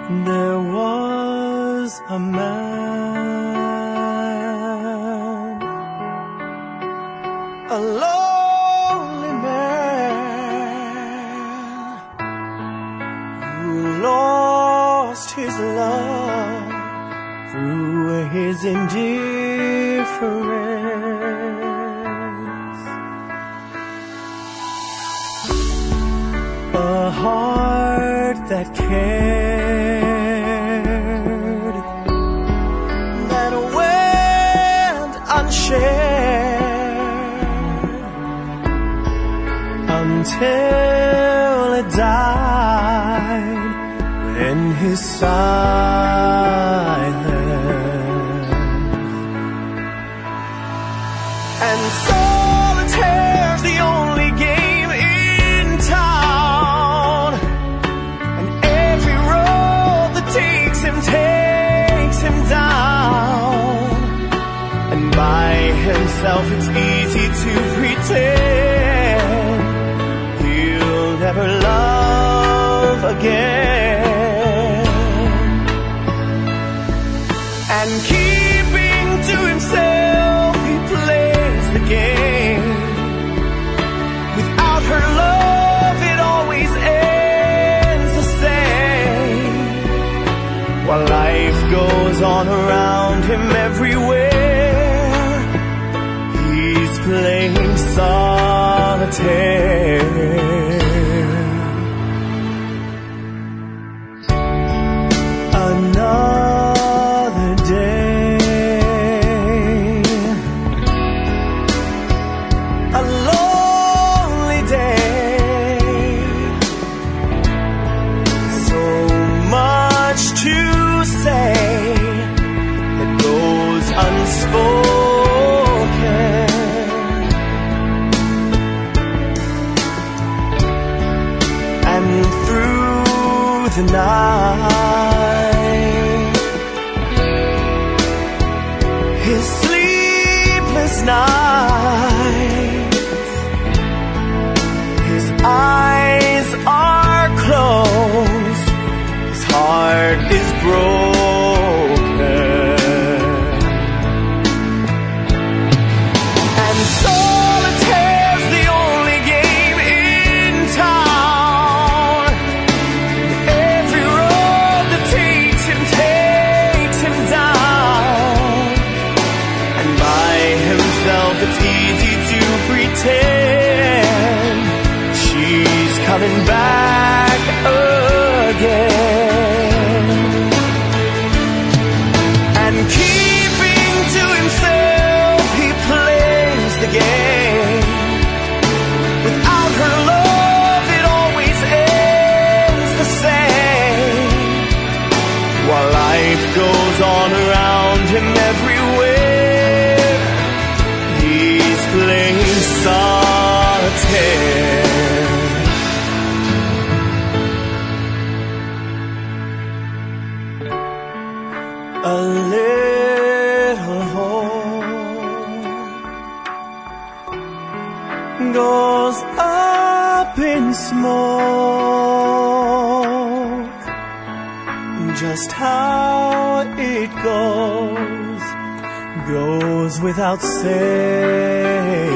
There was a man, a lonely man, who lost his love through his indifference. A heart that cared, that went unshared until it died when his silence. And solitaire's the only game in town, and every road that takes him down. And by himself it's easy to pretend he'll never love again. And keeping to himself he plays the game. Without her love it always ends the same. While life goes on around him everywhere, he's playing solitaire. Another day, a lonely day, so much to say that goes unspoken, and through the night, his sleepless nights, his eyes are closed, his heart is broken. And solitaire's the only game in town. Every road that takes him down. And by himself it's easy to pretend she's coming back again. And keeping to himself he plays the game. Without her love it always ends the same. While life goes on around him everywhere, he's playing solitaire. A little hope goes up in smoke. Just how it goes without saying.